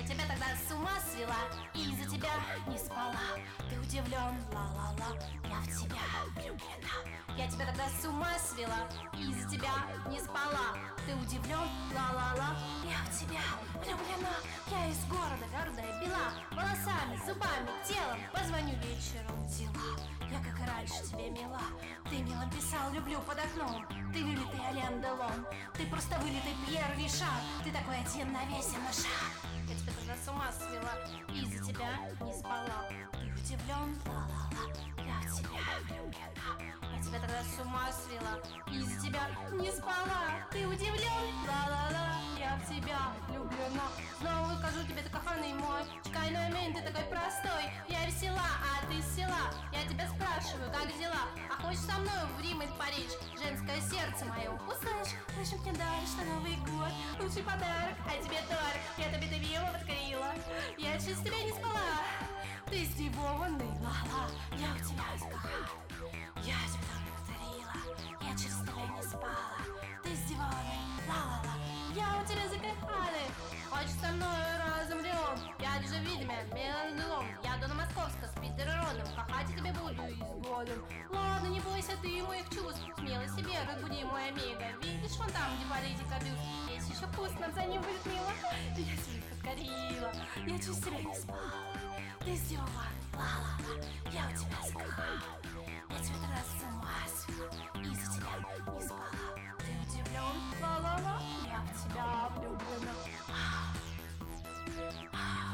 тебя тогда с ума свела и из-за тебя не спала. Ты удивлен, ла-ла-ла, я в тебя влюблена. Я тебя тогда с ума свела и из-за тебя не спала. Ты удивлен, ла-ла-ла, я в тебя влюблена. Я из города гордая бела, волосами, зубами, телом. Позвоню вечером, дела. Я как и раньше тебе мила. Ты мило писал, люблю под окном. Ты вылитый Ален Делон. Ты просто вылитый Пьер Ришар. Ты такой один на весь шаг. Я тебя тогда с ума свела и из-за тебя не спала. Ты удивлен, ла-ла-ла, я в тебя влюблена. Я тебя тогда с ума свела и из-за тебя не спала. Ты удивлен, ла-ла-ла, я в тебя влюблена. Снова скажу тебе, ты коханый мой, чекай на мень, ты такой простой. Я весела, а ты с села. Я тебя спрашиваю, как дела? А хочешь со мной в Рим и в Париж? Женское сердце мое, услышь, зачем мне даришь на Новый год лучший подарок, а тебе торг. Я тебе добила, подкорила, я через тебя не спала. Ты здивованный, ла-ла, я в тебя закохала. Я тебя повторила, я через тебя не спала. Ты здивованный, ла-ла-ла, я у тебя закохала. Хочешь со мной разомрем? Я же видимо, меланжелом. Я до Московска с Питероном. Хахать тебе буду изгодом. Ладно, не бойся ты моих чувств. Смело себе разбуди, мой amigo. Видишь, вон там, где политика бюст. Есть еще вкусно, за ним будет мило. Я тебя подкорила, я через тебя не спала. Ты сделала, ла-ла-ла, я у тебя закохала. Я тебя тогда с ума свела, из-за тебя не спала. Ты удивлен, ла-ла-ла, я в тебя влюблена.